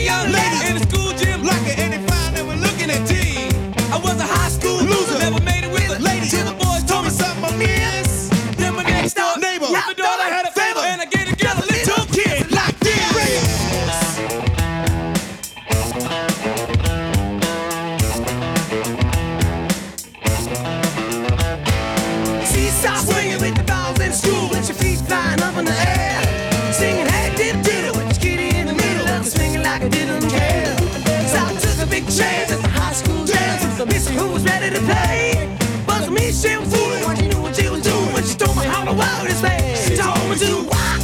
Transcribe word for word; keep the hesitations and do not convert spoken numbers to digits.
young ladies in the school gym, locking and they found they were looking at teen. I was a high school loser, never made it with a lady. Till the boys told me something I miss. Then my next door neighbor, my daughter had a favor, and I gave the girl a little kid like this. Seesaw swinging with the balls in school, with your feet flying up in the air, singing hey did did with your kitty in the middle of the swinging like I didn't care. So I took a big chance at the high school dance with the miss who was ready to play. But for me she was fooling, she knew what she was doing when she told me how the world is made. She told me to wow.